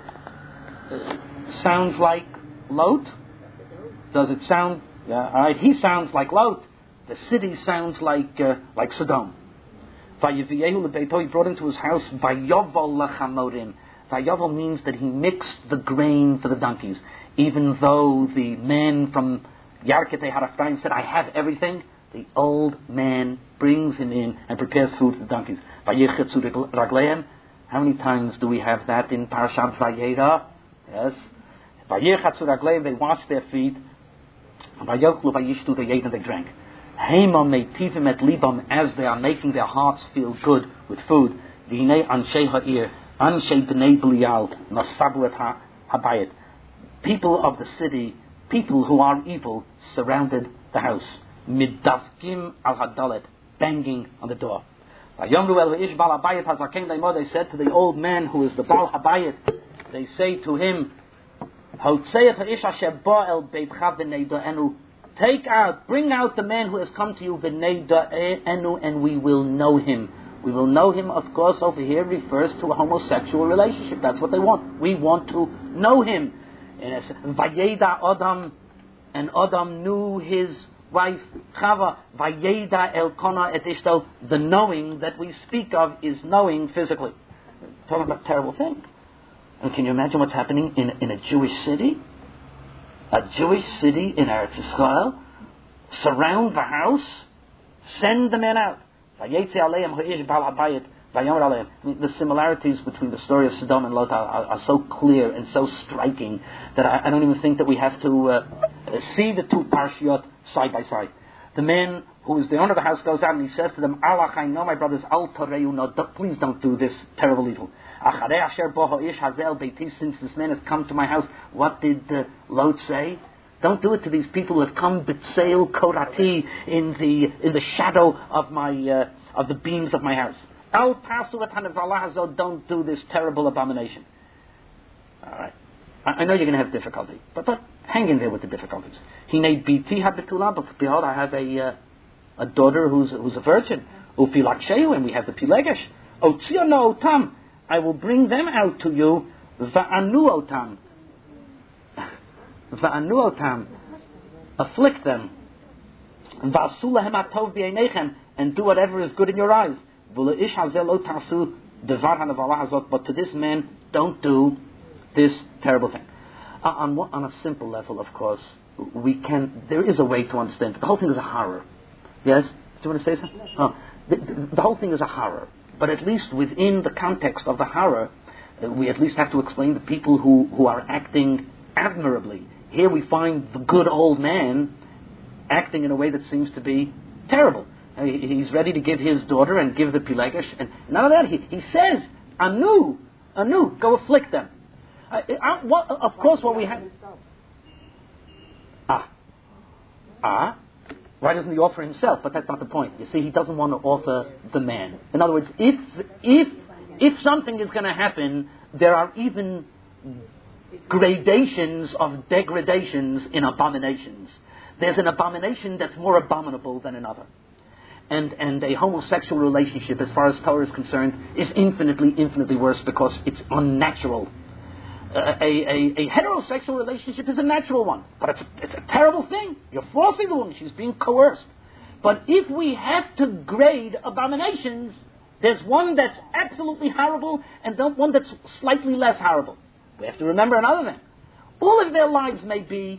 Sounds like Lot? Does it sound? Yeah, all right. He sounds like Lot. The city sounds like Sodom. He brought him to his house. Vayoval lachamorim. Vayovel means that he mixed the grain for the donkeys. Even though the man from Yarkete Harafraim said, I have everything, the old man brings him in and prepares food for the donkeys. Vayichetzu ragleim. How many times do we have that in Parashat Vayera? Yes. Vayichetzu ragleim, they washed their feet. Vayoklu vayishtu, they ate and they drank. Heimam meitivim et libam, as they are making their hearts feel good with food. V'hinei anshei ha'ir, anshei b'nei Belial, nasabu et habayit. People of the city, people who are evil, surrounded the house. Middavkim al hadalet, banging on the door. They said to the old man who is the Baal Habayit, they say to him, take out, bring out the man who has come to you, and we will know him. We will know him, of course, over here refers to a homosexual relationship. That's what they want. We want to know him. Vayeda Adam, and Adam knew his wife Chava. Vayeda Elkana et Ishto. The knowing that we speak of is knowing physically. Talking about a terrible thing. And can you imagine what's happening in a Jewish city? A Jewish city in Eretz Yisrael. Surround the house. Send the men out. The similarities between the story of Sodom and Lot are so clear and so striking that I don't even think that we have to see the two parshiot side by side. The man who is the owner of the house goes out and he says to them, Allah, I know my brothers, please don't do this terrible evil. Since this man has come to my house, what did Lot say? Don't do it to these people who have come b'tseil korati in the shadow of my of the beams of my house. Al tasu et, don't do this terrible abomination. All right, I know you're going to have difficulty, but hang in there with the difficulties. He made biti habetula, but behold, I have a daughter who's a virgin. Ufilaksheyu, and we have the pilegesh. Otziano otam, I will bring them out to you. Va'anu otam. Va'anu, afflict them, and do whatever is good in your eyes. But to this man, don't do this terrible thing. On a simple level, of course, there is a way to understand it. The whole thing is a horror. Yes? Do you want to say something? Oh, the whole thing is a horror. But at least within the context of the horror, we at least have to explain the people who are acting admirably. Here we find the good old man acting in a way that seems to be terrible. He's ready to give his daughter and give the Pilegesh. And none of that. He says, Anu, go afflict them. Of course, what we have... Why doesn't he offer himself? But that's not the point. You see, he doesn't want to offer the man. In other words, if something is going to happen, there are even gradations of degradations in abominations. There's an abomination that's more abominable than another. And a homosexual relationship, as far as Torah is concerned, is infinitely worse because it's unnatural. A heterosexual relationship is a natural one, but it's a terrible thing. You're forcing the woman; she's being coerced. But if we have to grade abominations, there's one that's absolutely horrible and one that's slightly less horrible. We have to remember another thing: all of their lives may be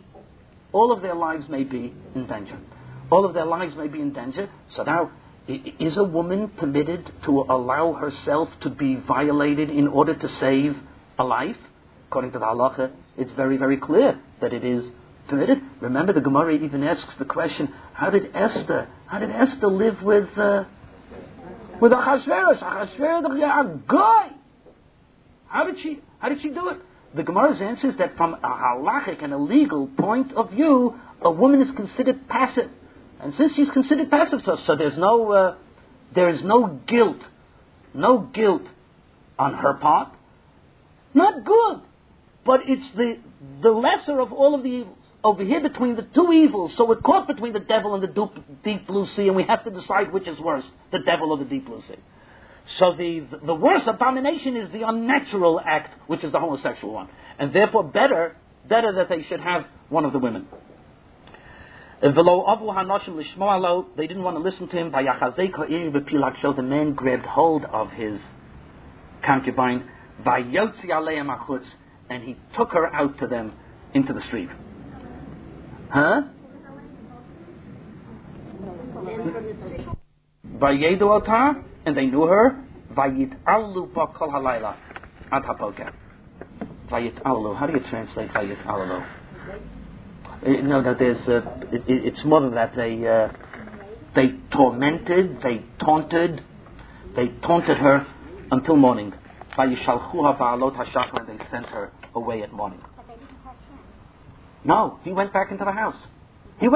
in danger. All of their lives may be in danger. So now, is a woman permitted to allow herself to be violated in order to save a life? According to the halacha, it's very, very clear that it is permitted. Remember, the Gemara even asks the question: How did Esther live with Achashverosh? Achashverosh, a guy. How did she do it? The Gemara's answer is that from a halachic and a legal point of view, a woman is considered passive, and since she's considered passive, so there is no guilt on her part. Not good. But it's the lesser of all of the evils. Over here between the two evils, so we're caught between the devil and the deep blue sea, and we have to decide which is worse, the devil or the deep blue sea. So the worst abomination is the unnatural act, which is the homosexual one. And therefore better that they should have one of the women. They didn't want to listen to him. The man grabbed hold of his concubine, Vayotzi aleim achutz, and he took her out to them into the street. Huh? Vayedu ota, and they knew her. Vayit'alu ba kol halayla ad haboker. Vayit'alu. How do you translate vayit'alu? No, there's. It's more than that. They tormented, they taunted her until morning. Vayishalchuha ba'alot hashachar, and they sent her away at morning. No, he went back into the house. He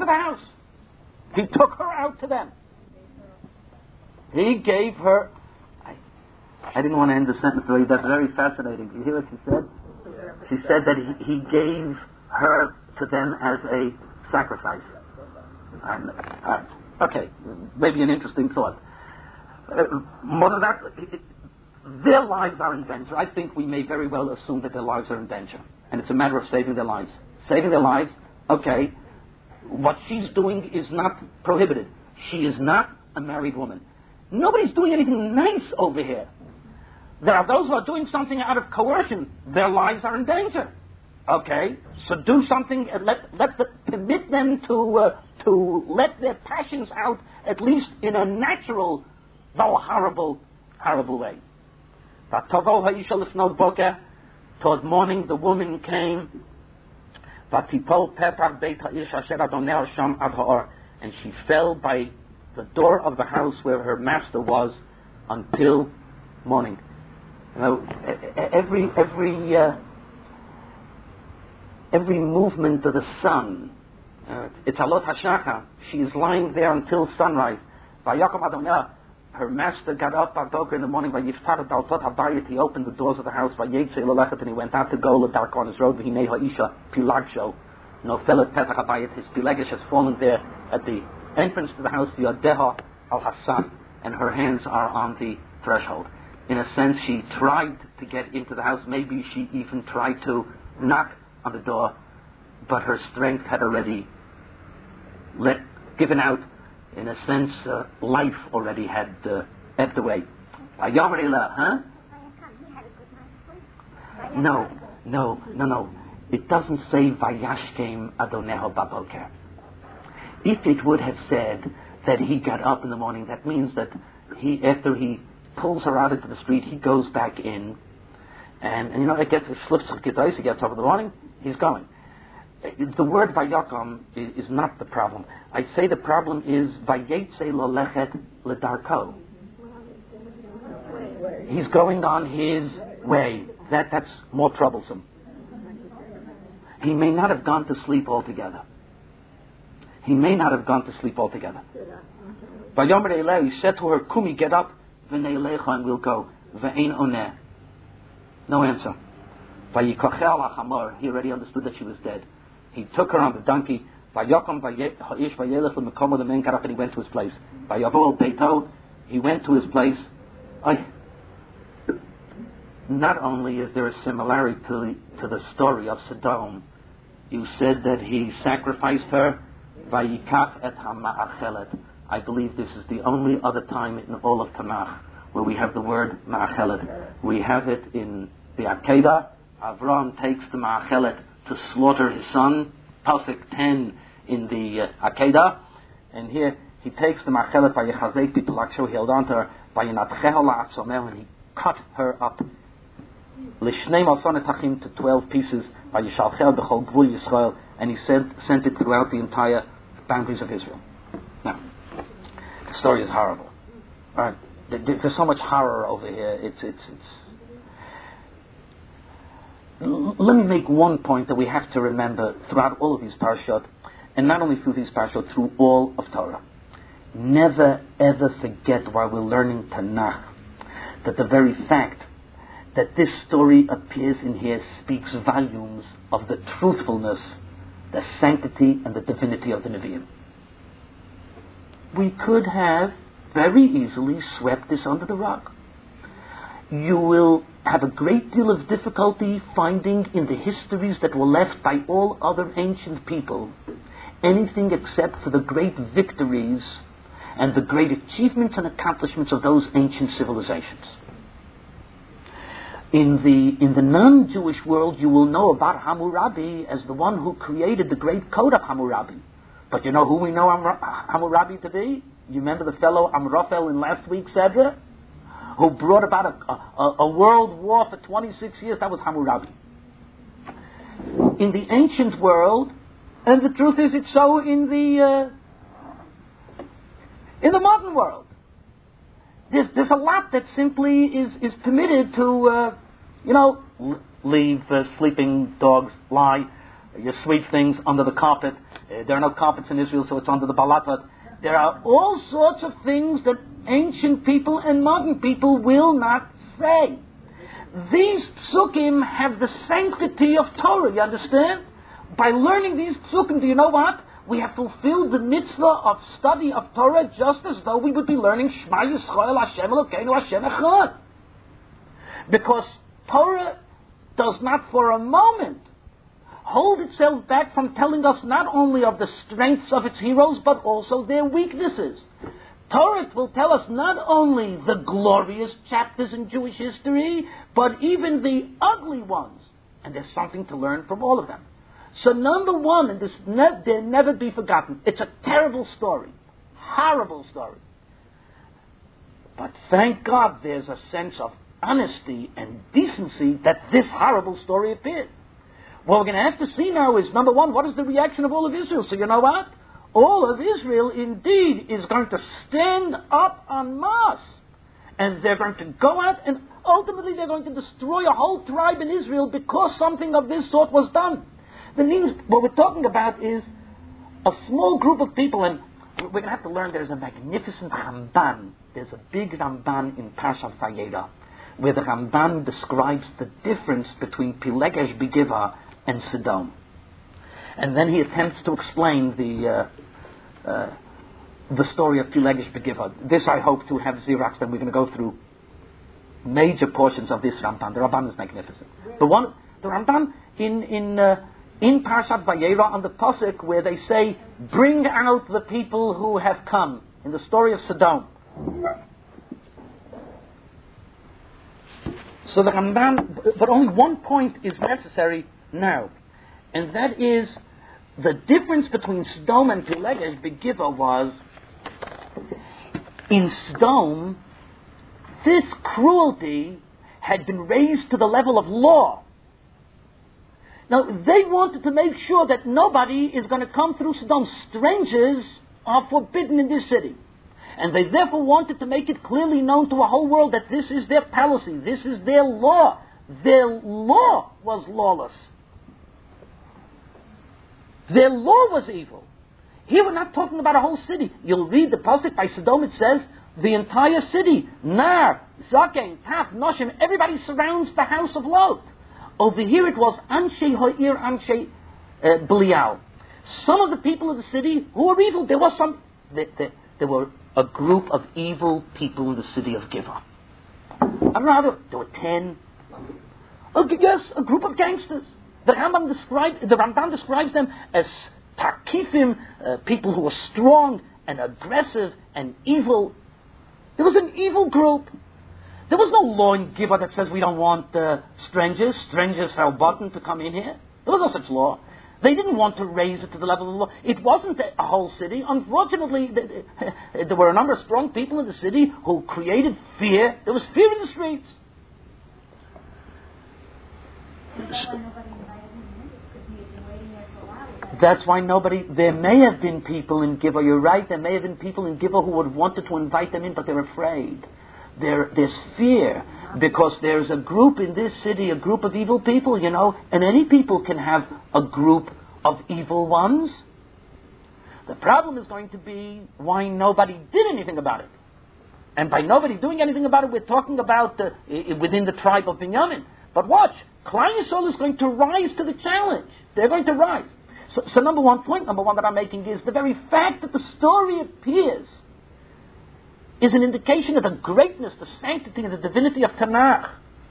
took her out to them. He gave her. I didn't want to end the sentence, but that's very fascinating. You hear what she said? She said that he gave her to them as a sacrifice. Okay, maybe an interesting thought. More than that, their lives are in danger. I think we may very well assume that their lives are in danger. And it's a matter of saving their lives. Saving their lives, okay, what she's doing is not prohibited. She is not a married woman. Nobody's doing anything nice over here. There are those who are doing something out of coercion. Their lives are in danger. Okay, so do something and permit them to let their passions out, at least in a natural, though horrible way. Toward morning, the woman came, and she fell by the door of the house where her master was until morning. You know, every movement of the sun, it's alot hashachar. She is lying there until sunrise. Her master got up in the morning. He opened the doors of the house. And he went out to go dark on his road. His pilegesh has fallen there at the entrance to the house. And her hands are on the threshold. In a sense, she tried to get into the house. Maybe she even tried to knock on the door, but her strength had already given out. In a sense, life already had ebbed away. No. It doesn't say Vayashkem Adoneho Baboker. If it would have said that he got up in the morning, that means that after he pulls her out into the street, he goes back in, and he gets up in the morning, he's going. The word Vayakom is not the problem. I'd say the problem is Vayetse lo lechet ledarko. He's going on his way. That's more troublesome. He may not have gone to sleep altogether. Vayomer Eleh, he said to her, Kumi, get up, v'nei lecha, and we'll go. V'ein oneh. No answer. Vayikocheh al hachamor, he already understood that she was dead. He took her on the donkey. Vayokom ha'ish vayelech l'mekomo, the man got up and he went to his place. Vayavo al beito, he went to his place. Not only is there a similarity to the story of Sodom, you said that he sacrificed her. Vayikach et ha'ma'achelet. I believe this is the only other time in all of Tanakh where we have the word ma'achelet. We have it in the Akedah. Avram takes the ma'achelet to slaughter his son. Pasuk 10 in the Akedah. And here he takes the ma'achelet by Yechazek Bitulaksho, he held on to her, by Yinatcheho la'atzomel, and he cut her up. L'shnei malson etachim, to 12 pieces, by Yishalchel b'chol gvul Yisrael, and he sent it throughout the entire boundaries of Israel. Now, the story is horrible. All right, there's so much horror over here. Let me make one point that we have to remember throughout all of these parashot, and not only through these parashot, through all of Torah. Never ever forget while we're learning Tanakh that the very fact that this story appears in here speaks volumes of the truthfulness, the sanctity, and the divinity of the Nevi'im. We could have very easily swept this under the rug. You will have a great deal of difficulty finding in the histories that were left by all other ancient people anything except for the great victories and the great achievements and accomplishments of those ancient civilizations. In the non-Jewish world, you will know about Hammurabi as the one who created the great code of Hammurabi. But you know who we know Hammurabi to be? You remember the fellow Amraphel in last week's Sedra, who brought about a world war for 26 years? That was Hammurabi. In the ancient world, and the truth is it's so in the modern world, there's a lot that simply is permitted to, leave sleeping dogs lie, you sweep things under the carpet. There are no carpets in Israel, so it's under the balatvat. There are all sorts of things that ancient people and modern people will not say. These psukim have the sanctity of Torah, you understand? By learning these psukim, do you know what? We have fulfilled the mitzvah of study of Torah just as though we would be learning Shema Yisrael Hashem Elokeinu Hashem Echad. Because Torah does not for a moment hold itself back from telling us not only of the strengths of its heroes, but also their weaknesses. Torah will tell us not only the glorious chapters in Jewish history, but even the ugly ones. And there's something to learn from all of them. So number one, and this they'll never be forgotten, it's a terrible story. Horrible story. But thank God there's a sense of honesty and decency that this horrible story appeared. What we're going to have to see now is, number one, what is the reaction of all of Israel? So you know what? All of Israel indeed is going to stand up en masse. And they're going to go out and ultimately they're going to destroy a whole tribe in Israel because something of this sort was done. That means what we're talking about is a small group of people, and we're going to have to learn there's a magnificent Ramban. There's a big Ramban in Parshat Vayera, where the Ramban describes the difference between Pilegesh Begiva and Sodom. And then he attempts to explain the story of Pilegesh Begiva. This I hope to have Xeroxed, and we're going to go through major portions of this Ramban. The Ramban is magnificent. The Ramban in Parshat Vayera on the pasuk where they say, "Bring out the people who have come," in the story of Sodom. So the Ramban, but only one point is necessary now, and that is the difference between Sodom and Pilegesh Begiva was, in Sodom, this cruelty had been raised to the level of law. Now, they wanted to make sure that nobody is going to come through Sodom. Strangers are forbidden in this city. And they therefore wanted to make it clearly known to a whole world that this is their policy, this is their law. Their law was lawless. Their law was evil. Here we're not talking about a whole city. You'll read the pasuk by Sodom, it says, the entire city, Nar, Zaken, Taf, Noshim, everybody surrounds the house of Lot. Over here it was Anshe Ha'ir, Anshe Belial. Some of the people of the city who were evil, there were a group of evil people in the city of Giva. I don't know how there were 10. Yes, a group of gangsters. The Ramban describes them as Takifim, people who were strong and aggressive and evil. There was an evil group. There was no law in Giva that says we don't want strangers verboten to come in here. There was no such law. They didn't want to raise it to the level of the law. It wasn't a whole city. Unfortunately, there were a number of strong people in the city who created fear. There was fear in the streets. That's why there may have been people in Giva, you're right, there may have been people in Giva who would have wanted to invite them in, but they're afraid. There's fear, because there's a group in this city, a group of evil people, and any people can have a group of evil ones. The problem is going to be why nobody did anything about it. And by nobody doing anything about it, we're talking about within the tribe of Binyamin. But watch, Klal Yisrael is going to rise to the challenge. They're going to rise. So point number one that I'm making is the very fact that the story appears is an indication of the greatness, the sanctity, and the divinity of Tanakh.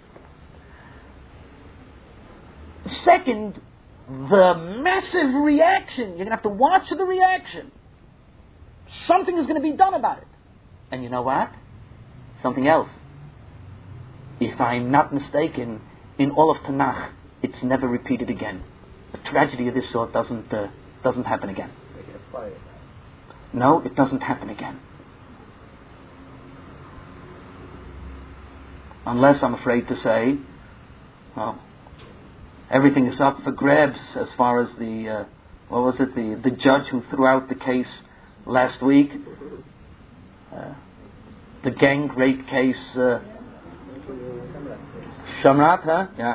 Second, the massive reaction. You're going to have to watch the reaction. Something is going to be done about it. And you know what? Something else. if I'm not mistaken, in all of Tanakh, it's never repeated again. A tragedy of this sort doesn't happen again. No, it doesn't happen again. Unless, I'm afraid to say, well, everything is up for grabs as far as the the judge who threw out the case last week, the gang rape case, Shamrat, huh? Yeah.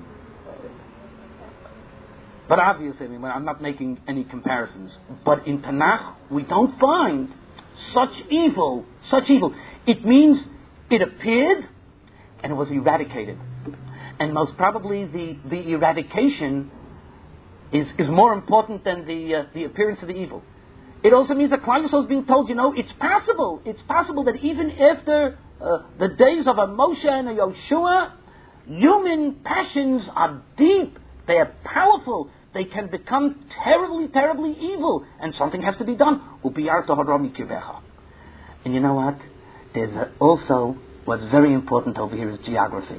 But obviously, I'm not making any comparisons. But in Tanakh, we don't find such evil. It means it appeared and it was eradicated. And most probably the eradication is more important than the appearance of the evil. It also means that Klal Yisrael is being told, it's possible that even after the days of a Moshe and a Yoshua, human passions are deep, they are powerful, they can become terribly, terribly evil, and something has to be done. And you know what? There's also, what's very important over here is geography.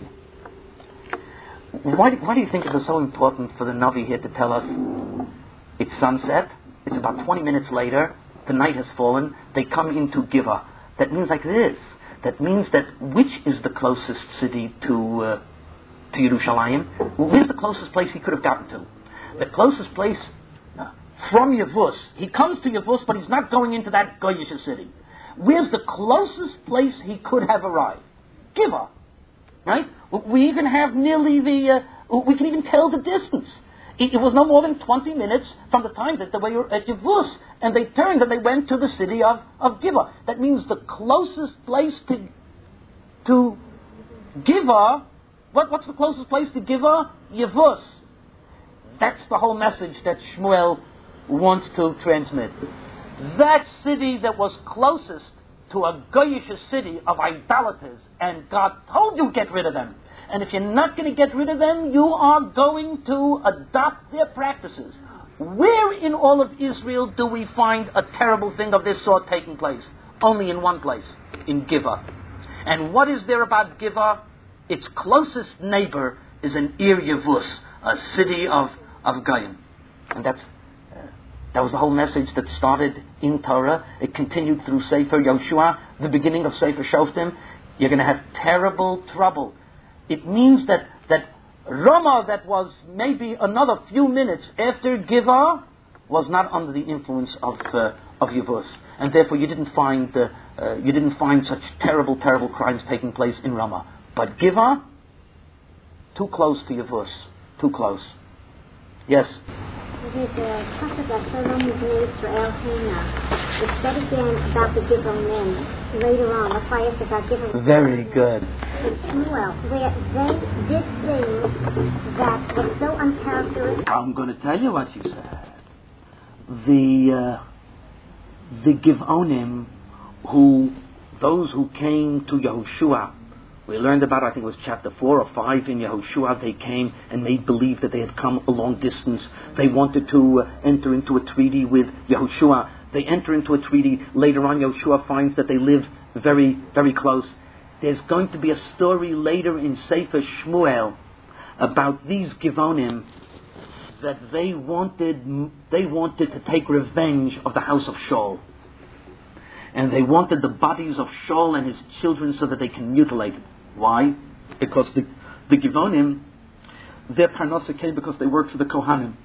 Why do you think it was so important for the Navi here to tell us it's sunset, it's about 20 minutes later, the night has fallen, they come into Giva. That means like this. That means that which is the closest city to Yerushalayim? Where's the closest place he could have gotten to? The closest place from Yavuz. He comes to Yavuz, but he's not going into that Goyish city. Where's the closest place he could have arrived? Giva. Right? We even have nearly we can even tell the distance. It was no more than 20 minutes from the time that they were at Yavuz, and they turned and they went to the city of Giva. That means the closest place to Giva, what's the closest place to Giva? Yavuz. That's the whole message that Shmuel wants to transmit. That city that was closest to a Goyish city of idolaters, and God told you get rid of them. And if you're not going to get rid of them, you are going to adopt their practices. Where in all of Israel do we find a terrible thing of this sort taking place? Only in one place, in Giva. And what is there about Giva? Its closest neighbor is an Ir Yavuz, a city of Goyim. And that was the whole message that started in Torah. It continued through Sefer Yoshua, the beginning of Sefer Shoftim. You're going to have terrible trouble. It means that Ramah, that was maybe another few minutes after Giva, was not under the influence of Yavuz, and therefore you didn't find such terrible crimes taking place in Ramah. But Giva, too close to Yavuz, too close. Yes. Talk about so long as Israel Hannah. Instead of being about the Givonim, later on, the fires about Givonim. Very good. Shmuel, where they did things that were so uncharacteristic. I'm going to tell you what you said. The Givonim, those who came to Yehoshua, we learned about, I think it was chapter 4 or 5 in Yehoshua, they came and made believe that they had come a long distance. They wanted to enter into a treaty with Yehoshua. They enter into a treaty. Later on, Yehoshua finds that they live very, very close. There's going to be a story later in Sefer Shmuel about these Givonim that they wanted to take revenge of the house of Shaul. And they wanted the bodies of Shaul and his children so that they can mutilate it. Why? Because the Givonim, their parnasa came because they worked for the Kohanim.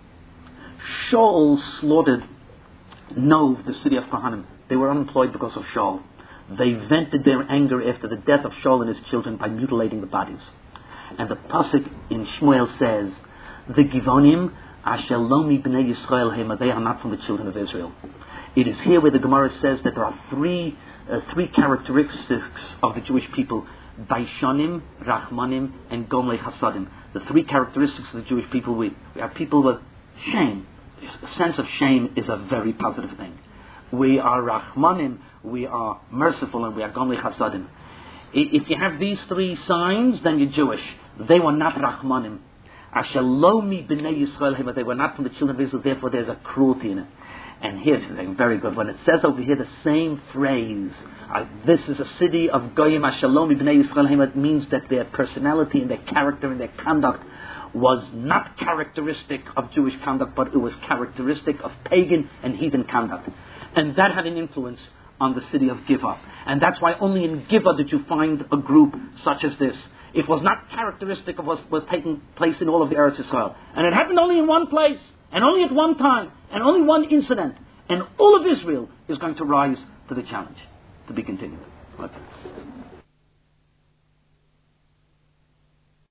Shaul slaughtered Nov, the city of Kohanim. They were unemployed because of Shaul. They vented their anger after the death of Shaul and his children by mutilating the bodies. And the pasuk in Shmuel says, the Givonim, asher lo mibnei Yisrael hema, they are not from the children of Israel. It is here where the Gemara says that there are three characteristics of the Jewish people: Baishanim, Rachmanim, and Gomlei Chasadim. The three characteristics of the Jewish people: we are people with shame. A sense of shame is a very positive thing. We are Rachmanim, we are merciful, and we are Gomlei Chasadim. If you have these three signs, then you're Jewish. They were not Rachmanim. Asher lo mi b'nei Yisrael hema, they were not from the children of Israel. Therefore, there's a cruelty in it. And here's the thing, very good. When it says over here the same phrase, this is a city of Goyim Ashalom Ibnei Yisrael, it means that their personality and their character and their conduct was not characteristic of Jewish conduct, but it was characteristic of pagan and heathen conduct. And that had an influence on the city of Giva. And that's why only in Giva did you find a group such as this. It was not characteristic of what was taking place in all of the Eretz Yisrael. And it happened only in one place, and only at one time, and only one incident. And all of Israel is going to rise to the challenge. To be continued. Okay.